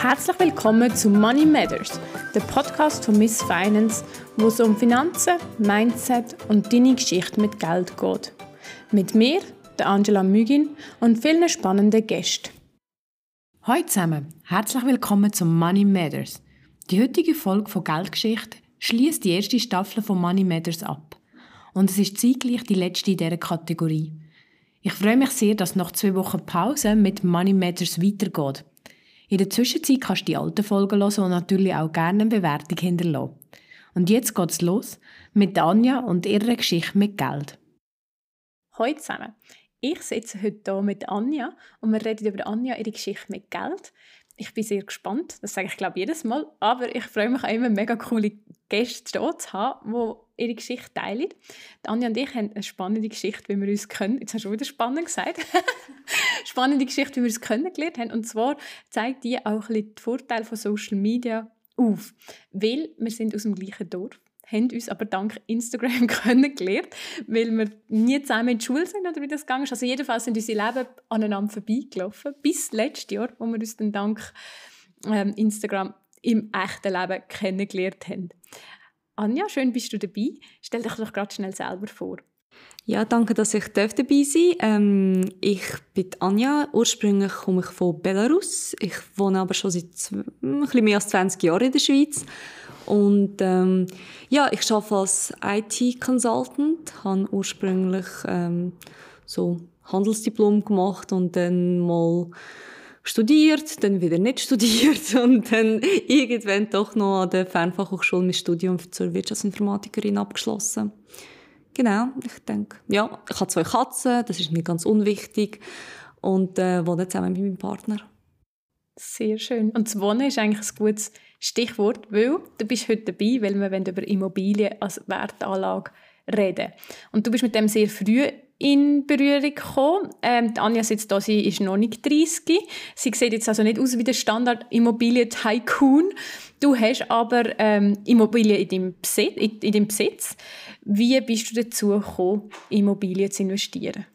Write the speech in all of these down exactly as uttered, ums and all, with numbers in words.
Herzlich willkommen zu Money Matters, der Podcast von Miss Finance, wo es um Finanzen, Mindset und deine Geschichte mit Geld geht. Mit mir, der Angela Mügin und vielen spannenden Gästen. Hallo zusammen, herzlich willkommen zu Money Matters. Die heutige Folge von Geldgeschichte schließt die erste Staffel von Money Matters ab. Und es ist zeitgleich die letzte in dieser Kategorie. Ich freue mich sehr, dass nach zwei Wochen Pause mit Money Matters weitergeht. In der Zwischenzeit kannst du die alten Folgen hören und natürlich auch gerne eine Bewertung hinterlassen. Und jetzt geht's los mit Anja und ihrer Geschichte mit Geld. Hallo zusammen. Ich sitze heute hier mit Anja und wir reden über Anja, ihre Geschichte mit Geld. Ich bin sehr gespannt, das sage ich glaube jedes Mal, aber ich freue mich auch immer, mega coole Gäste hier zu haben, die ihre Geschichte teilen. Die Anja und ich haben eine spannende Geschichte, wie wir uns können. Jetzt hast du schon wieder spannend gesagt. Spannende Geschichte, wie wir uns kennengelernt haben. Und zwar zeigt die auch ein bisschen die Vorteile von Social Media auf. Weil wir sind aus dem gleichen Dorf, haben uns aber dank Instagram kennengelernt, weil wir nie zusammen in die Schule sind oder wie das gegangen ist. Also jedenfalls sind unsere Leben aneinander vorbeigelaufen, bis letztes Jahr, wo wir uns dann dank ähm, Instagram im echten Leben kennengelernt haben. Anja, schön bist du dabei. Stell dich doch gerade schnell selber vor. Ja, danke, dass ich dabei sein darf. Ähm, ich bin Anja. Ursprünglich komme ich von Belarus. Ich wohne aber schon seit ein bisschen mehr als zwanzig Jahren in der Schweiz. Und ähm, ja, ich arbeite als I T-Consultant. Habe ursprünglich ähm, so Handelsdiplom gemacht und dann mal studiert, dann wieder nicht studiert und dann irgendwann doch noch an der Fernfachhochschule mein Studium zur Wirtschaftsinformatikerin abgeschlossen. Genau, ich denke, ja, ich habe zwei Katzen, das ist nicht ganz unwichtig und äh, wohne zusammen mit meinem Partner. Sehr schön. Und das Wohnen ist eigentlich ein gutes Stichwort, weil du bist heute dabei, weil wir über Immobilien als Wertanlage reden. Und du bist mit dem sehr früh in Berührung gekommen. Ähm, Anja sitzt da, sie ist noch nicht dreißig. Sie sieht jetzt also nicht aus wie der Standard-Immobilien-Tycoon. Du hast aber ähm, Immobilien in deinem Besitz, in, in deinem Besitz. Wie bist du dazu gekommen, in Immobilien zu investieren?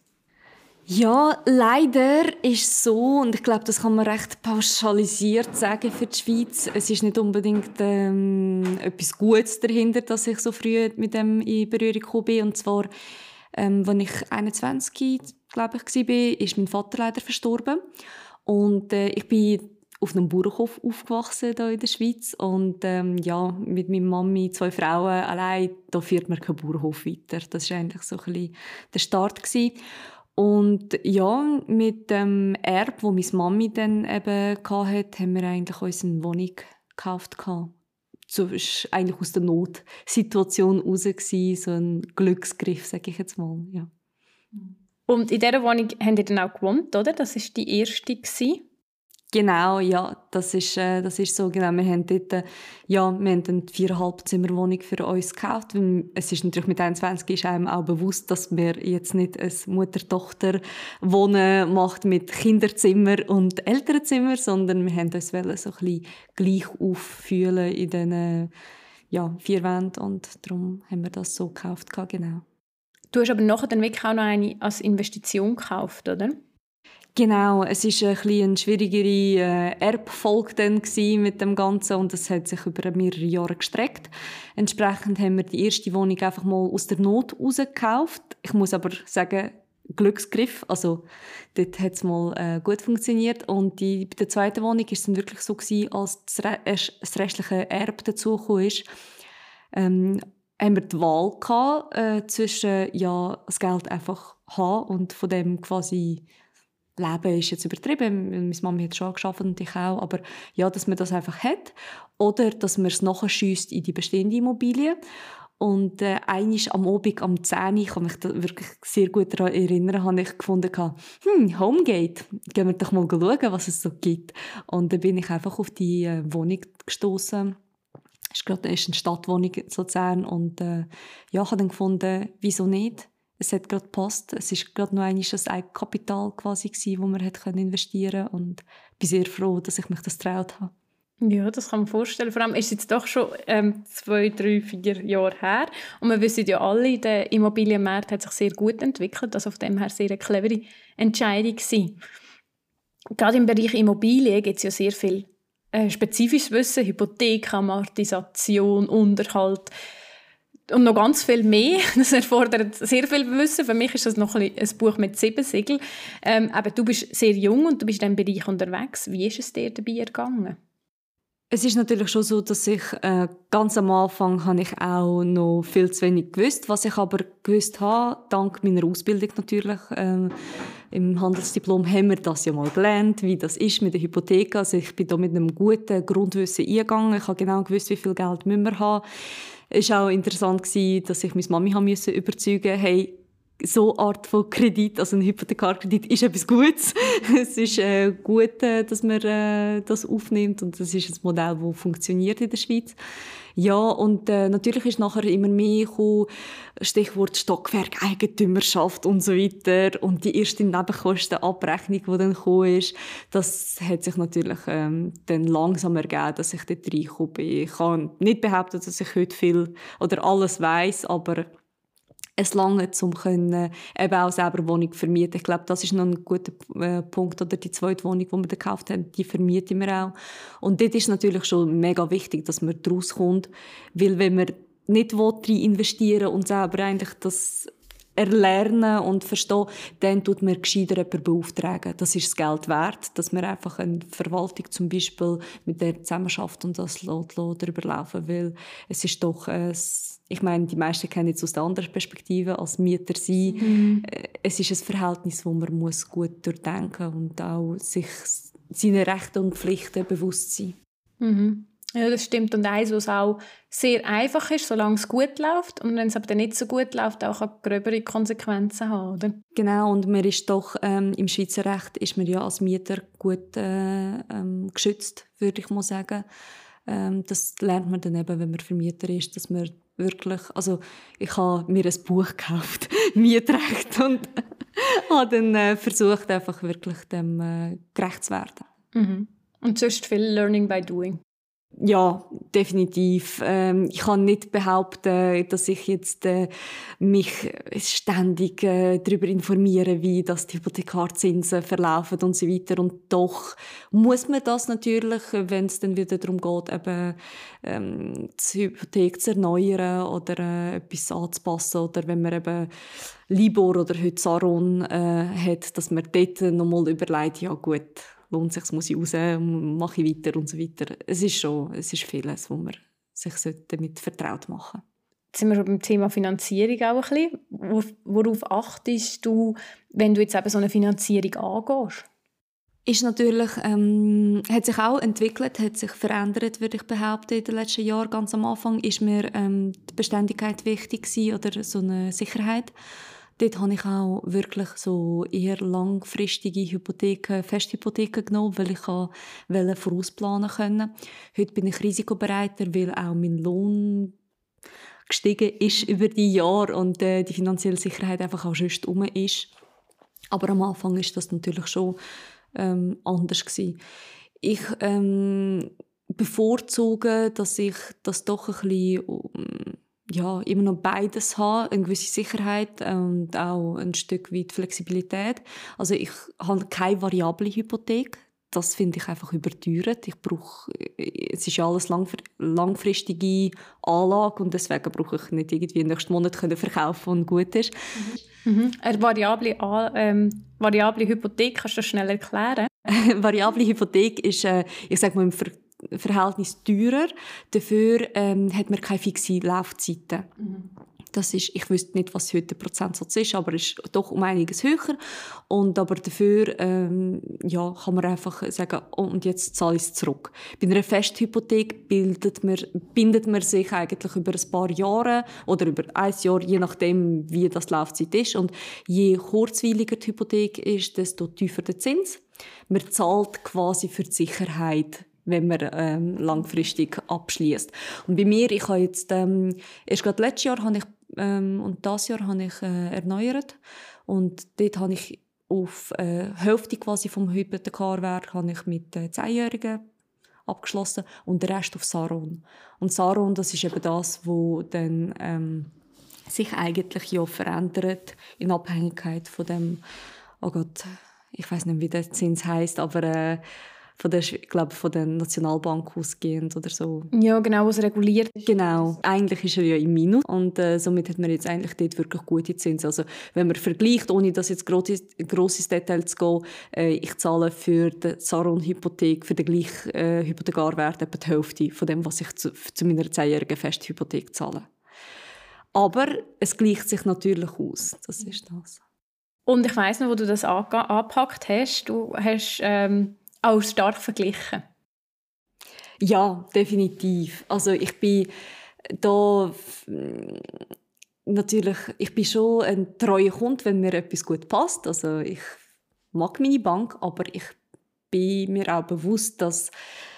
Ja, leider ist es so, und ich glaube, das kann man recht pauschalisiert sagen für die Schweiz. Es ist nicht unbedingt ähm, etwas Gutes dahinter, dass ich so früh mit dem in Berührung gekommen bin. Und zwar, ähm, als ich einundzwanzig, glaube ich, war, ist mein Vater leider verstorben. Und äh, ich bin auf einem Bauernhof aufgewachsen hier in der Schweiz. Und ähm, ja, mit meiner Mami, zwei Frauen allein, da führt man keinen Bauernhof weiter. Das war eigentlich so ein bisschen der Start gewesen. Und ja, mit dem Erbe, das meine Mami dann eben hatte, haben wir eigentlich uns eine Wohnung gekauft. So, es war eigentlich aus der Notsituation heraus, so ein Glücksgriff, sage ich jetzt mal. Ja. Und in dieser Wohnung habt ihr dann auch gewohnt, oder? Das war die erste gewesen. Genau, ja, das ist, äh, das ist so, genau. Wir haben dort, äh, ja, wir haben eine viereinhalb Zimmer Wohnung für uns gekauft. Es ist natürlich mit einundzwanzig ist einem auch bewusst, dass man jetzt nicht ein Mutter-Tochter-Wohnen macht mit Kinderzimmer und Elternzimmer, sondern wir haben uns so ein bisschen gleich auffühlen in diesen, ja, vier Wänden und darum haben wir das so gekauft, genau. Du hast aber nachher dann wirklich auch noch eine als Investition gekauft, oder? Genau, es war ein bisschen eine schwierigere äh, Erbfolge dann mit dem Ganzen und es hat sich über mehrere Jahre gestreckt. Entsprechend haben wir die erste Wohnung einfach mal aus der Not rausgekauft. Ich muss aber sagen, Glücksgriff, also dort hat es mal äh, gut funktioniert. Und die, bei der zweiten Wohnung war es dann wirklich so gewesen, als das, Re das restliche Erbe dazugekommen ist, ähm, haben wir die Wahl gehabt, äh, zwischen ja, das Geld einfach haben und von dem quasi Leben ist jetzt übertrieben, meine Mami hat schon gearbeitet und ich auch, aber ja, dass man das einfach hat oder dass man es nachher schiesst in die bestehende Immobilie. Und äh, einmal am Abend, am zehn Uhr, ich kann mich da wirklich sehr gut daran erinnern, habe ich gefunden, hm, Homegate, gehen wir doch mal schauen, was es so gibt. Und dann bin ich einfach auf die äh, Wohnung gestoßen. Es ist gerade eine Stadtwohnung in Luzern und äh, ja, ich habe dann gefunden, wieso nicht? Es hat gerade gepasst. Es war gerade noch einmal das Eigenkapital, quasi, das man investieren konnte. Und ich bin sehr froh, dass ich mich das getraut habe. Ja, das kann man vorstellen. Vor allem ist es jetzt doch schon ähm, zwei, drei, vier Jahre her. Und wir wissen ja alle, der Immobilienmarkt hat sich sehr gut entwickelt. Also auf dem her sehr eine clevere Entscheidung gewesen. Gerade im Bereich Immobilien gibt es ja sehr viele äh, spezifisches Wissen, Hypothek, Amortisation, Unterhalt und noch ganz viel mehr. Das erfordert sehr viel Wissen. Für mich ist das noch ein, ein Buch mit sieben Siegeln. Ähm, aber du bist sehr jung und du bist in diesem Bereich unterwegs. Wie ist es dir dabei ergangen? Es ist natürlich schon so, dass ich äh, ganz am Anfang habe ich auch noch viel zu wenig gewusst. Was ich aber gewusst habe, dank meiner Ausbildung natürlich, ähm, im Handelsdiplom haben wir das ja mal gelernt, wie das ist mit der Hypothek. Also ich bin da mit einem guten Grundwissen eingegangen. Ich habe genau gewusst, wie viel Geld müssen wir haben. Es war auch interessant, dass ich meine Mami haben musste überzeugen, hey, so eine Art von Kredit, also ein Hypothekarkredit, ist etwas Gutes. Es ist äh, gut, äh, dass man äh, das aufnimmt und das ist ein Modell, das funktioniert in der Schweiz. Ja, und äh, natürlich ist nachher immer mehr gekommen, Stichwort Stockwerk, Eigentümerschaft und so weiter. Und die erste Nebenkostenabrechnung, die dann gekommen ist, das hat sich natürlich ähm, dann langsam ergeben, dass ich dort reingekommen bin. Ich kann nicht behaupten, dass ich heute viel oder alles weiss, aber es lange, um können, eben auch selber Wohnung vermieten. Ich glaube, das ist noch ein guter äh, Punkt. Oder die zweite Wohnung, die wir gekauft haben, die vermieten wir auch. Und dort ist natürlich schon mega wichtig, dass man daraus kommt. Weil wenn man nicht rein investieren will und selber eigentlich das erlernen und verstehen, dann tut man gescheiter jemanden beauftragen. Das ist das Geld wert, dass man einfach eine Verwaltung zum Beispiel mit der zusammenarbeitet und das darüber laufen will. Es ist doch, äh, ich meine, die meisten kennen es aus der anderen Perspektive, als Mieter sein. Mhm. Es ist ein Verhältnis, das man muss gut durchdenken und auch sich seine Rechte und Pflichten bewusst sein. Mhm. Ja, das stimmt. Und eins, was auch sehr einfach ist, solange es gut läuft. Und wenn es aber dann nicht so gut läuft, auch gröbere Konsequenzen haben, oder? Genau, und man ist doch, ähm, im Schweizer Recht ist man ja als Mieter gut äh, ähm, geschützt, würde ich mal sagen. Ähm, das lernt man dann eben, wenn man Vermieter ist, dass man wirklich, also ich habe mir ein Buch gekauft, Mietrecht, und habe dann äh, versucht, einfach wirklich dem äh, gerecht zu werden. Mhm. Und sonst viel Learning by Doing? Ja, definitiv. Ähm, ich kann nicht behaupten, dass ich jetzt äh, mich ständig äh, darüber informiere, wie das die Hypothekarzinsen verlaufen und so weiter. Und doch muss man das natürlich, wenn es dann wieder darum geht, eben ähm, die Hypothek zu erneuern oder äh, etwas anzupassen, oder wenn man eben Libor oder heute Saron äh, hat, dass man dort nochmal überlegt, ja gut, lohnt sich, muss ich raus, mache ich weiter und so weiter. Es ist schon, es ist vieles, wo man sich damit vertraut machen sollte. Jetzt sind wir schon beim Thema Finanzierung auch ein bisschen. Worauf achtest du, wenn du jetzt eben so eine Finanzierung angehst? Ist natürlich, ähm, hat sich auch entwickelt, hat sich verändert, würde ich behaupten, in den letzten Jahren. Ganz am Anfang ist mir ähm, die Beständigkeit wichtig gewesen, oder so eine Sicherheit. Dort habe ich auch wirklich so eher langfristige Hypotheken, Festhypotheken genommen, weil ich wollte vorausplanen können. Heute bin ich risikobereiter, weil auch mein Lohn gestiegen ist über die Jahre und äh, die finanzielle Sicherheit einfach auch schon herum ist. Aber am Anfang ist das natürlich schon ähm, anders gewesen. Ich ähm, bevorzuge, dass ich das doch ein bisschen um, ja, immer noch beides habe, eine gewisse Sicherheit und auch ein Stück weit Flexibilität. Also ich habe keine variable Hypothek. Das finde ich einfach überteuert. Ich brauche, es ist ja alles langfristige Anlage und deswegen brauche ich nicht irgendwie nächsten Monat verkaufen und gut ist. Mhm. Mhm. Eine variable, ähm, variable Hypothek, kannst du das schnell erklären? Variable Hypothek ist, äh, ich sage mal, im Ver- Verhältnis teurer. Dafür ähm, hat man keine fixe Laufzeiten. Mhm. Das ist, ich wüsste nicht, was heute der Prozentsatz ist, aber es ist doch um einiges höher. Und aber dafür ähm, ja, kann man einfach sagen, oh, und jetzt zahle ich es zurück. Bei einer Festhypothek bildet man, bindet man sich eigentlich über ein paar Jahre oder über ein Jahr, je nachdem, wie das die Laufzeit ist. Und je kurzweiliger die Hypothek ist, desto tiefer der Zins. Man zahlt quasi für die Sicherheit, wenn man ähm, langfristig abschließt. Und bei mir, ich habe jetzt ähm, erst gerade letztes Jahr habe ich, ähm, und das Jahr habe ich äh, erneuert und dort habe ich auf äh, Hälfte quasi vom Hypothekarwerk habe ich mit äh, Zehnjährigen abgeschlossen und den Rest auf Saron. Und Saron, das ist eben das, wo dann ähm, sich eigentlich ja verändert in Abhängigkeit von dem, oh Gott, ich weiß nicht, wie der Zins heisst, aber äh, von der, ich glaube, von der Nationalbank ausgehend oder so. Ja, genau, was reguliert ist. Genau, eigentlich ist er ja im Minus und äh, somit hat man jetzt eigentlich dort wirklich gute Zinsen. Also wenn man vergleicht, ohne dass jetzt grosses, grosses Detail zu gehen, äh, ich zahle für die Saron-Hypothek, für den gleichen äh, Hypothekarwert etwa die Hälfte von dem, was ich zu, zu meiner zehnjährigen Festhypothek zahle. Aber es gleicht sich natürlich aus, das ist das. Und ich weiss noch, wo du das angepackt hast, du hast ähm, auch stark verglichen. Ja, definitiv. Also ich bin da natürlich, ich bin schon ein treuer Kunde, wenn mir etwas gut passt. Also ich mag meine Bank, aber ich bin mir auch bewusst, dass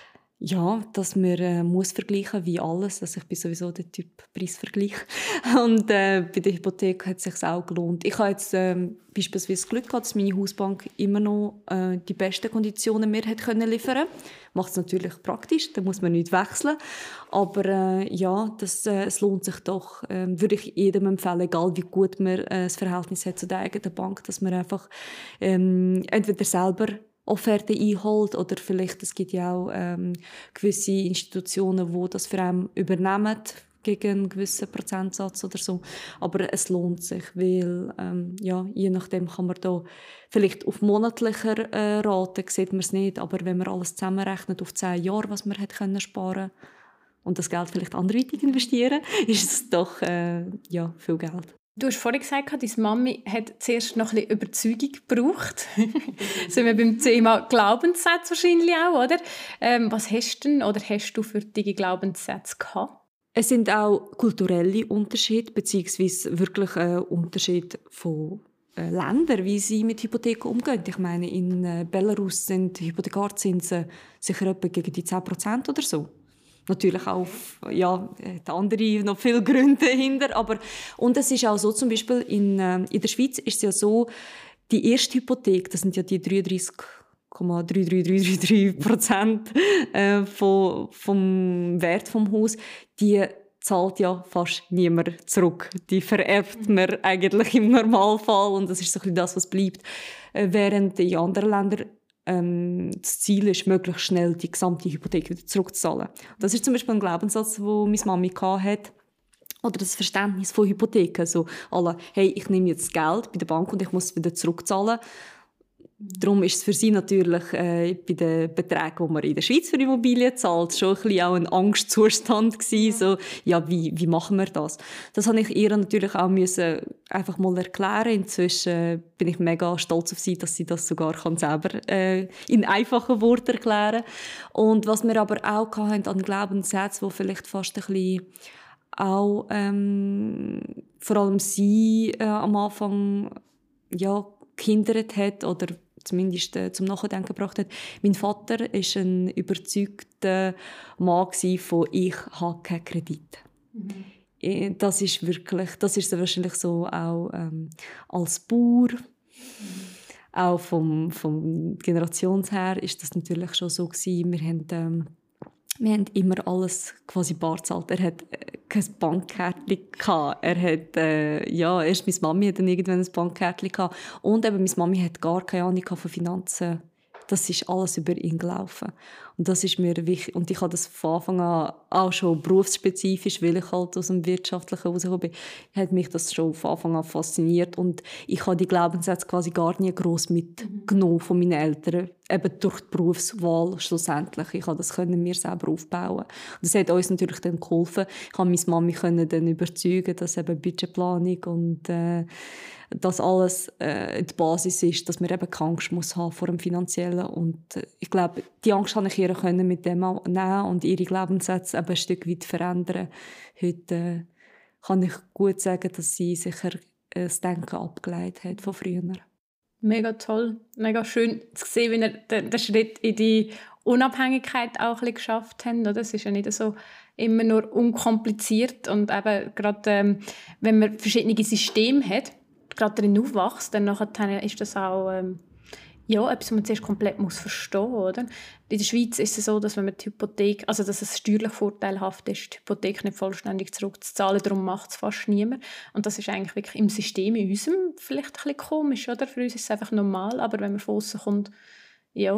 ja, dass man äh, muss vergleichen wie alles. Also ich bin sowieso der Typ Preisvergleich. Und äh, bei der Hypothek hat es sich auch gelohnt. Ich habe jetzt ähm, beispielsweise Glück gehabt, dass meine Hausbank immer noch äh, die besten Konditionen mir hat können liefern. Macht es natürlich praktisch, da muss man nicht wechseln. Aber äh, ja, das, äh, es lohnt sich doch. Äh, würde ich jedem empfehlen, egal wie gut man äh, das Verhältnis hat zu der eigenen Bank, dass man einfach ähm, entweder selber Offerten einholt oder vielleicht, es gibt ja auch ähm, gewisse Institutionen, die das für einen übernehmen gegen einen gewissen Prozentsatz oder so. Aber es lohnt sich, weil ähm, ja, je nachdem kann man da vielleicht auf monatlicher äh, Rate, sieht man es nicht, aber wenn man alles zusammenrechnet auf zehn Jahre, was man hat können sparen und das Geld vielleicht anderweitig investieren, ist es doch äh, ja, viel Geld. Du hast vorhin gesagt, deine Mami hat zuerst noch ein bisschen Überzeugung gebraucht. Sind wir beim Thema Glaubenssätze wahrscheinlich auch, oder? Ähm, was hast du denn oder hast du für diese Glaubenssätze gehabt? Es sind auch kulturelle Unterschiede, beziehungsweise wirklich äh, Unterschiede von äh, Ländern, wie sie mit Hypotheken umgehen. Ich meine, in äh, Belarus sind Hypothekarzinsen sicher etwa gegen die zehn Prozent oder so. Natürlich auch, ja, die andere noch viele Gründe dahinter, aber und es ist auch so, zum Beispiel in, äh, in der Schweiz ist es ja so, die erste Hypothek, das sind ja die dreiunddreissig Komma drei drei drei drei drei Prozent äh, vom, vom Wert vom Haus, die zahlt ja fast niemand zurück. Die vererbt man eigentlich im Normalfall und das ist so ein bisschen das, was bleibt. Äh, während in anderen Ländern Ähm, das Ziel ist, möglichst schnell die gesamte Hypothek wieder zurückzuzahlen. Das ist zum Beispiel ein Glaubenssatz, den meine Mami hatte. Oder das Verständnis von Hypotheken. So, alle, hey, ich nehme jetzt Geld bei der Bank und ich muss es wieder zurückzahlen. Darum ist es für sie natürlich äh, bei den Beträgen, die man in der Schweiz für Immobilien zahlt, schon ein bisschen auch ein Angstzustand gewesen. So, ja, wie, wie machen wir das? Das habe ich ihr natürlich auch müssen einfach mal erklären. Inzwischen bin ich mega stolz auf sie, dass sie das sogar kann selber äh, in einfachen Worten erklären kann. Und was wir aber auch hatten an Glaubenssätzen, die vielleicht fast ein bisschen auch ähm, vor allem sie äh, am Anfang ja, gehindert hat oder zumindest äh, zum Nachdenken gebracht hat. Mein Vater war ein überzeugter Mann von «Ich habe keinen Kredit». Mhm. Das ist wirklich, das ist wahrscheinlich so auch ähm, als Bauer, mhm. auch vom, vom Generationsher ist das natürlich schon so gewesen. Wir haben, ähm, wir haben immer alles quasi bar gezahlt. Er hat äh, kein Bankkärtchen gehabt. Er hat, äh, ja, erst meine Mami hat dann irgendwann ein Bankkärtchen gehabt. Und eben, meine Mami hat gar keine Ahnung von Finanzen. Das ist alles über ihn gelaufen. Und das ist mir wichtig. Und ich habe das von Anfang an auch schon berufsspezifisch, weil ich halt aus dem Wirtschaftlichen rausgekommen bin, hat mich das schon von Anfang an fasziniert. Und ich habe die Glaubenssätze quasi gar nie gross mitgenommen von meinen Eltern. Eben durch die Berufswahl schlussendlich. Ich konnte das mir selber aufbauen. Und das hat uns natürlich dann geholfen. Ich konnte meine Mami dann überzeugen, dass eben Budgetplanung und äh, das alles äh, die Basis ist, dass man eben keine Angst muss haben vor dem Finanziellen. Und äh, ich glaube, die Angst kann ich ihr können mit dem nehmen und ihre Glaubenssätze eben ein Stück weit verändern. Heute äh, kann ich gut sagen, dass sie sicher äh, das Denken abgeleitet hat von früher. Mega toll, mega schön zu sehen, wie ihr den, den Schritt in die Unabhängigkeit auch ein bisschen geschafft habt. Das ist ja nicht so immer nur unkompliziert und eben gerade ähm, wenn man verschiedene Systeme hat, gerade darin aufwachst, dann nachher ist das auch ähm, ja, etwas, was man zuerst komplett muss verstehen muss. Oder? In der Schweiz ist es so, dass wenn man die Hypothek, also dass es steuerlich vorteilhaft ist, die Hypothek nicht vollständig zurückzuzahlen, darum macht es fast niemand. Und das ist eigentlich wirklich im System, in unserem, vielleicht ein bisschen komisch. Oder? Für uns ist es einfach normal, aber wenn man von außen kommt, ja,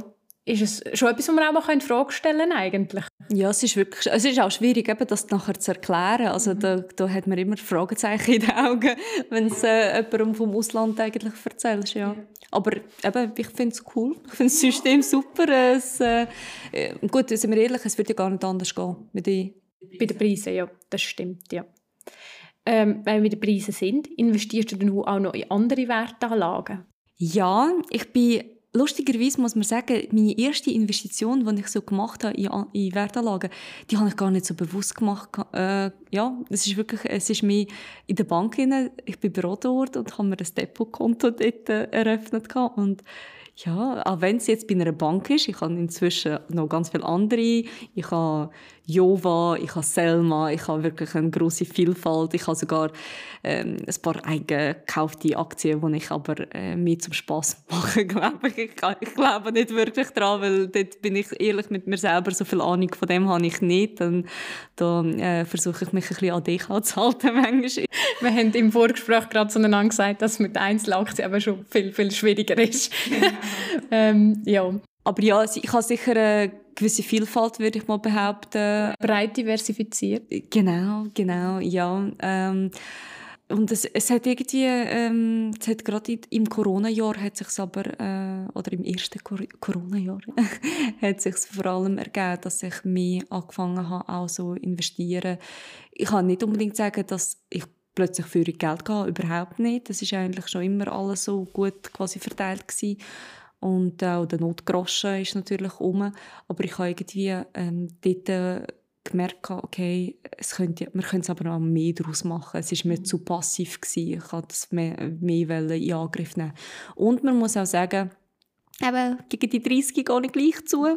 ist es schon etwas, was man auch mal in Frage stellen kann, eigentlich. Ja, es ist wirklich, es ist auch schwierig, eben, das nachher zu erklären. Also mhm. da, da hat man immer Fragezeichen in den Augen, wenn es äh, jemandem vom Ausland eigentlich erzählst. Ja. Aber eben, ich finde es cool, ich finde das System super. Es, äh, gut, sind wir ehrlich, es würde ja gar nicht anders gehen. Mit den Bei den Preisen, ja, das stimmt, ja. Ähm, wenn wir bei den Preisen sind, investierst du dann auch noch in andere Wertanlagen? Ja, ich bin... Lustigerweise muss man sagen, meine erste Investition, die ich so gemacht habe in, in Wertanlagen, die habe ich gar nicht so bewusst gemacht. Äh, ja, es ist wirklich, es ist mir in der Bank rein. Ich bin beraten worden und habe mir ein Depotkonto dort äh, eröffnet und ja, auch wenn es jetzt bei einer Bank ist, ich habe inzwischen noch ganz viele andere. Ich habe Jova, ich habe Selma, ich habe wirklich eine grosse Vielfalt. Ich habe sogar ähm, ein paar eigen gekaufte Aktien, die ich aber äh, mehr zum Spass mache, glaube ich. Ich, ich glaube nicht wirklich daran, weil dort bin ich ehrlich mit mir selber, so viel Ahnung von dem habe ich nicht. Und da äh, versuche ich mich ein bisschen an dich anzuhalten manchmal. Wir haben im Vorgespräch gerade zueinander gesagt, dass es mit Einzelaktien aber schon viel, viel schwieriger ist. ähm, ja. Aber ja, ich habe sicher eine gewisse Vielfalt, würde ich mal behaupten. Breit diversifiziert. Genau, genau, ja. Ähm, und es, es hat irgendwie, ähm, es hat gerade im Corona-Jahr hat sich's aber, äh, oder im ersten Cor- Corona-Jahr, hat sich vor allem ergeben, dass ich mehr angefangen habe, auch so investieren. Ich kann nicht unbedingt sagen, dass ich plötzlich für Geld gehe, überhaupt nicht. Das ist eigentlich schon immer alles so gut quasi verteilt gewesen. Und auch der Notgroschen ist natürlich um. Aber ich habe irgendwie ähm, dort äh, gemerkt, okay, es könnte, wir können es aber noch mehr daraus machen. Es war mir zu passiv gewesen. Ich wollte das mehr, mehr in Angriff nehmen. Und man muss auch sagen, eben, gegen die dreißig gehe ich gleich zu.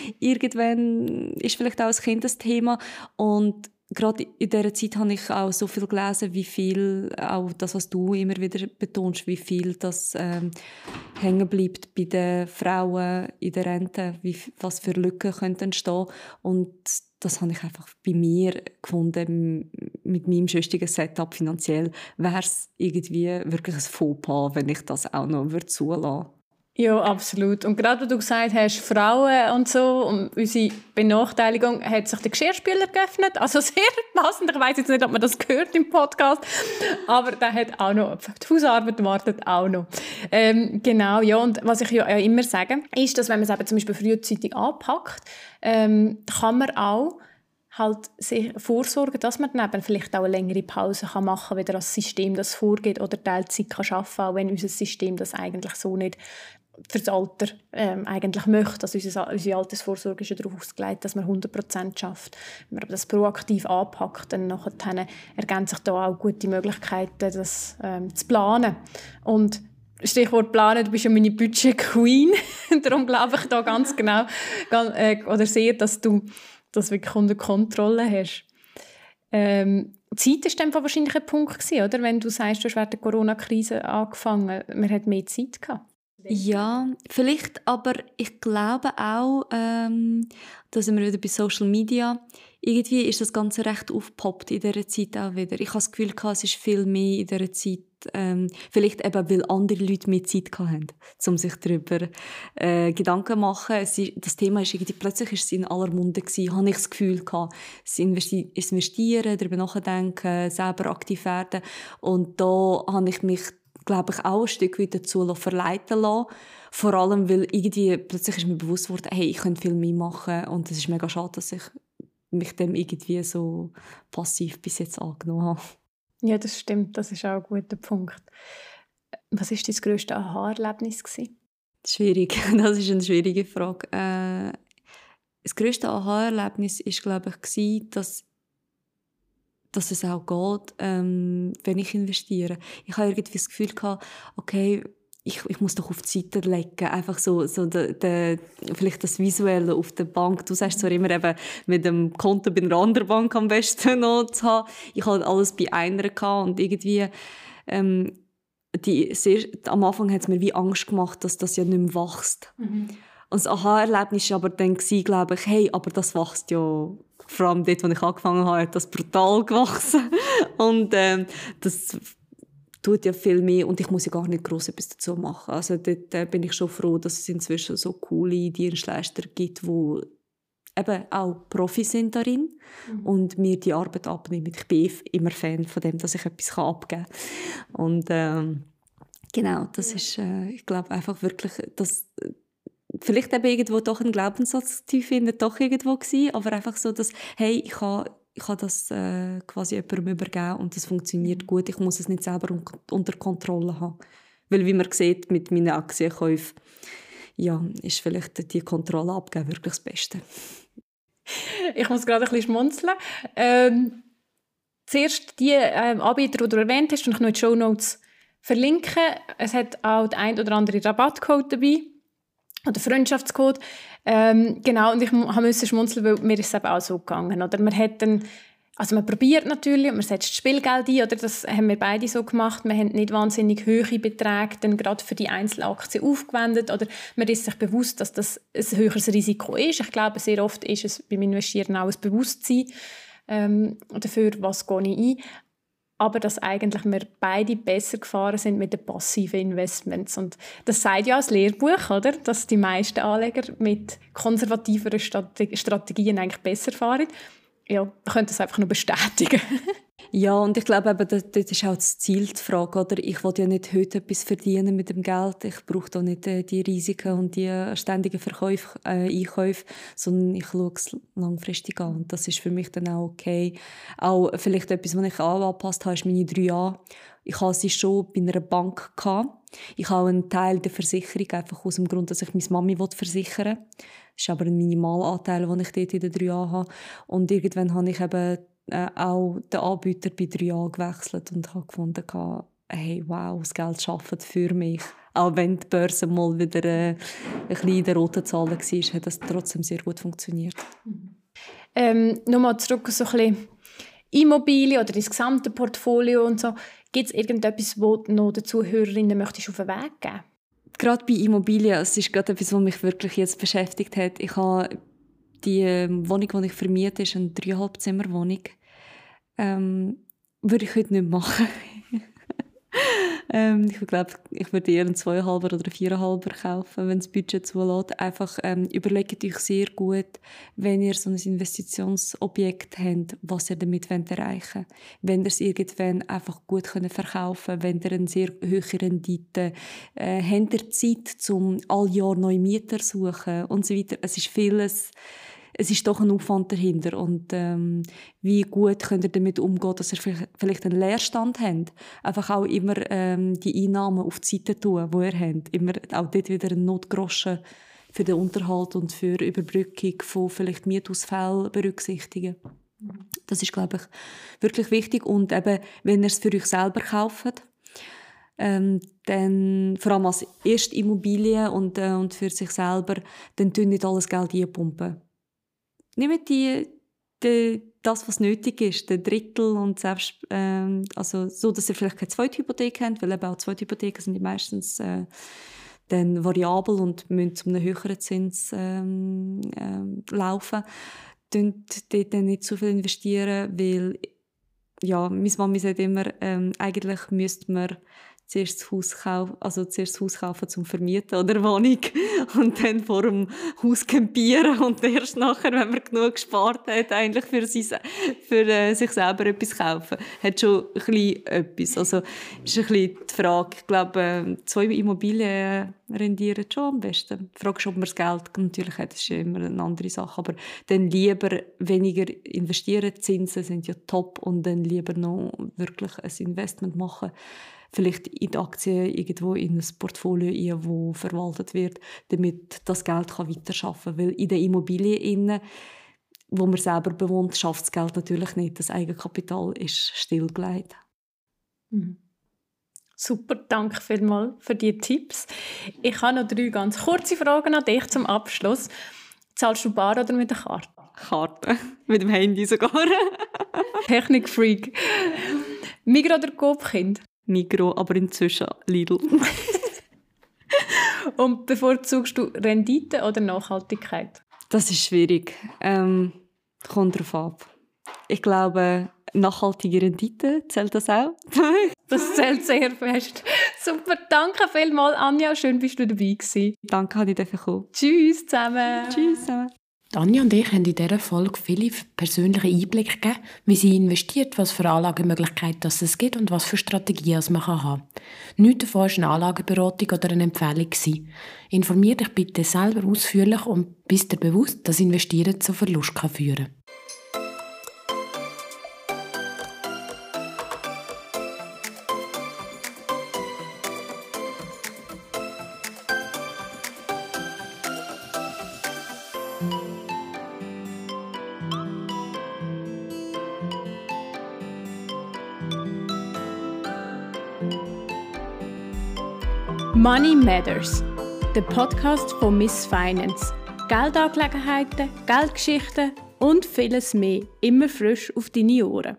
Irgendwann ist vielleicht auch als Kind das Thema. Und gerade in dieser Zeit habe ich auch so viel gelesen, wie viel, auch das, was du immer wieder betonst, wie viel das ähm, hängen bleibt bei den Frauen in der Rente, wie, was für Lücken könnten entstehen. Und das habe ich einfach bei mir gefunden, mit meinem schönen Setup finanziell, wäre es irgendwie wirklich ein Fauxpas, wenn ich das auch noch zulassen würde. Ja, absolut. Und gerade, wo du gesagt hast, Frauen und so, und unsere Benachteiligung, hat sich der Geschirrspüler geöffnet. Also sehr passend. Ich weiss jetzt nicht, ob man das gehört im Podcast, aber der hat auch noch, die Hausarbeit wartet auch noch. Ähm, genau, ja. Und was ich ja immer sage, ist, dass wenn man es eben zum Beispiel frühzeitig anpackt, ähm, kann man auch halt sich vorsorgen, dass man dann eben vielleicht auch eine längere Pause kann machen kann, wenn das System das vorgeht oder Teilzeit kann arbeiten kann, auch wenn unser System das eigentlich so nicht fürs Alter ähm, eigentlich möchte. Also unsere, unsere Altersvorsorge ist ja darauf ausgelegt, dass man hundert Prozent schafft. Wenn man das proaktiv anpackt, dann nachher ergeben sich da auch gute Möglichkeiten, das ähm, zu planen. Und Stichwort planen, du bist ja meine Budget-Queen. Darum glaube ich da ganz genau ganz, äh, oder sehe, dass du das wirklich unter Kontrolle hast. Ähm, die Zeit war dann wahrscheinlich ein Punkt gewesen, oder? Wenn du sagst, du hast während der Corona-Krise angefangen, man hat mehr Zeit gehabt. Ja, vielleicht, aber ich glaube auch, ähm, da sind wir wieder bei Social Media, irgendwie ist das Ganze recht aufgepoppt in dieser Zeit auch wieder. Ich habe das Gefühl, es ist viel mehr in dieser Zeit, ähm, vielleicht eben, weil andere Leute mehr Zeit hatten, um sich darüber äh, Gedanken zu machen. Es ist, das Thema ist irgendwie, plötzlich ist es in aller Munde gewesen, habe ich das Gefühl gehabt, das Investieren, darüber nachdenken, selber aktiv werden. Und da habe ich mich, glaube ich, auch ein Stück weit dazu verleiten lassen. Vor allem, weil irgendwie plötzlich ist mir bewusst geworden, hey, ich könnte viel mehr machen. Und es ist mega schade, dass ich mich dem irgendwie so passiv bis jetzt angenommen habe. Ja, das stimmt. Das ist auch ein guter Punkt. Was war dein grösstes Aha-Erlebnis? Schwierig. Das ist eine schwierige Frage. Äh, das grösste Aha-Erlebnis war, glaube ich, dass dass es auch geht, ähm, wenn ich investiere. Ich habe irgendwie das Gefühl gehabt, okay, ich, ich muss doch auf die Seite legen, einfach so, so de, de, vielleicht das Visuelle auf der Bank. Du sagst zwar immer eben, mit dem Konto bei einer anderen Bank am besten noch zu haben. Ich hatte alles bei einer gehabt und irgendwie ähm, die, sehr, am Anfang hat es mir wie Angst gemacht, dass das ja nicht mehr wächst. Mhm. Und das Aha-Erlebnis war aber dann, glaube ich, hey, aber das wächst ja, vor allem dort, wo ich angefangen habe, hat das brutal gewachsen. Und ähm, das tut ja viel mehr und ich muss ja gar nicht gross etwas dazu machen. Also dort äh, bin ich schon froh, dass es inzwischen so coole Dienstleister gibt, die eben auch Profis sind darin mhm. und mir die Arbeit abnehmen. Ich bin immer Fan von dem, dass ich etwas abgeben kann. Und ähm, genau, das ja. ist, äh, ich glaube einfach wirklich, dass vielleicht eben irgendwo doch ein Glaubenssatz tief innen doch irgendwo gewesen, aber einfach so, dass, hey, ich habe ich habe das äh, quasi jemandem übergeben und das funktioniert gut. Ich muss es nicht selber un- unter Kontrolle haben. Weil, wie man sieht, mit meinen Aktienkäufen, ja, ist vielleicht die Kontrolle abgeben wirklich das Beste. Ich muss gerade ein bisschen schmunzeln. Ähm, zuerst die ähm, Anbieter, die du erwähnt hast, und ich noch in die Shownotes verlinken. Es hat auch der ein oder andere Rabattcode dabei. Oder Freundschaftscode. Ähm, genau, und ich musste schmunzeln, weil mir ist es eben auch so gegangen. Oder? Man hat dann, also man probiert natürlich, man setzt Spielgeld ein, oder? Das haben wir beide so gemacht. Wir haben nicht wahnsinnig hohe Beträge dann gerade für die Einzelaktien aufgewendet. Oder man ist sich bewusst, dass das ein höheres Risiko ist. Ich glaube, sehr oft ist es beim Investieren auch ein Bewusstsein ähm, dafür, was gehe ich ein. Aber dass eigentlich wir beide besser gefahren sind mit den passiven Investments. Und das sagt ja das Lehrbuch, oder? Dass die meisten Anleger mit konservativeren Strategien eigentlich besser fahren. Ja, ich könnte das einfach nur bestätigen. Ja, und ich glaube, eben, das, das ist auch das Ziel, die Frage. Oder? Ich will ja nicht heute etwas verdienen mit dem Geld. Ich brauche da nicht äh, die Risiken und die äh, ständigen Verkäufe, äh, Einkäufe, sondern ich schaue es langfristig an. Und das ist für mich dann auch okay. Auch vielleicht etwas, was ich angepasst habe, ist meine drei Jahre. Ich hatte sie schon bei einer Bank gehabt. Ich habe einen Teil der Versicherung, einfach aus dem Grund, dass ich meine Mami versichern will. Das ist aber ein Minimalanteil, den ich dort in den drei Jahren habe. Und irgendwann habe ich eben äh, auch den Anbieter bei drei Jahren gewechselt und habe gefunden, hey, wow, das Geld schafft für mich. Auch wenn die Börse mal wieder äh, ein bisschen in der roten Zahlen war, hat das trotzdem sehr gut funktioniert. Ähm, Nochmal zurück so ein bisschen Immobilien oder das gesamte Portfolio und so. Gibt es irgendetwas, wo du noch den Zuhörerinnen möchtest auf den Weg geben? Gerade bei Immobilien, es ist gerade etwas, was mich wirklich jetzt beschäftigt hat. Ich habe die Wohnung, die ich vermiete, ist eine dreieinhalb Zimmer Wohnung. Ähm, würde ich heute nicht machen. ähm, ich glaube, ich würde eher einen zweieinhalber oder viereinhalber kaufen, wenn das Budget zulässt. Einfach ähm, überlegt euch sehr gut, wenn ihr so ein Investitionsobjekt habt, was ihr damit erreichen wollt. Wenn ihr es irgendwann einfach gut verkaufen könnt, wenn ihr eine sehr hohe Rendite äh, habt, ihr Zeit, um all Jahr neue Mieter zu suchen und so weiter. Es ist vieles. Es ist doch ein Aufwand dahinter. Und ähm, wie gut könnt ihr damit umgehen, dass ihr vielleicht einen Leerstand habt? Einfach auch immer ähm, die Einnahmen auf die Seite tun, die ihr habt. Immer auch dort wieder einen Notgroschen für den Unterhalt und für die Überbrückung von vielleicht Mietausfällen berücksichtigen. Das ist, glaube ich, wirklich wichtig. Und eben, wenn ihr es für euch selber kauft, Ähm, dann, vor allem als erste Immobilie und, äh, und für sich selber, dann tun nicht alles Geld einpumpen. Nehmt die, die, das, was nötig ist, den Drittel und selbst, ähm, also so, dass ihr vielleicht keine zweite Hypothek habt, weil eben auch zweite Hypotheken sind meistens äh, dann variabel und müssen zu einem höheren Zins ähm, ähm, laufen. Dort dann nicht so viel investieren, weil ja, meine Mami sagt immer, ähm, eigentlich müsste man zuerst das Haus kaufen, also zuerst das Haus kaufen zum Vermieten oder Wohnung und dann vor dem Haus campieren und erst nachher, wenn man genug gespart hat, eigentlich für, sich, für äh, sich selber etwas kaufen. Hat schon ein bisschen etwas. Also ist ein bisschen die Frage. Ich glaube, äh, zwei Immobilien rendieren schon am besten. Die Frage ist, ob man das Geld natürlich hat, das ist immer eine andere Sache. Aber dann lieber weniger investieren. Die Zinsen sind ja top und dann lieber noch wirklich ein Investment machen. Vielleicht in die Aktien irgendwo in ein Portfolio ein, das verwaltet wird, damit das Geld weiterarbeiten kann. Weil in den Immobilien, wo man selber bewohnt, schafft das Geld natürlich nicht. Das Eigenkapital ist stillgelegt. Mhm. Super, danke vielmals für die Tipps. Ich habe noch drei ganz kurze Fragen an dich zum Abschluss. Zahlst du bar oder mit der Karte? Karte. Mit dem Handy sogar. Technikfreak. Migros oder Coop-Kind? Migros, aber inzwischen Lidl. Und bevorzugst du Rendite oder Nachhaltigkeit? Das ist schwierig. Ähm, kommt darauf ab. Ich glaube, nachhaltige Rendite, zählt das auch? Das zählt sehr fest. Super, danke vielmals, Anja. Schön, bist du dabei gewesen. Danke, dass ich kommen. Tschüss zusammen. Tschüss zusammen. Anja und ich haben in dieser Folge viele persönliche Einblicke gegeben, wie sie investiert, was für Anlagemöglichkeiten es gibt und was für Strategien man haben kann. Nichts davon war eine Anlageberatung oder eine Empfehlung. Informier dich bitte selber ausführlich und bist dir bewusst, dass Investieren zu Verlust führen kann. Money Matters, der Podcast von Miss Finance. Geldangelegenheiten, Geldgeschichten und vieles mehr immer frisch auf deine Ohren.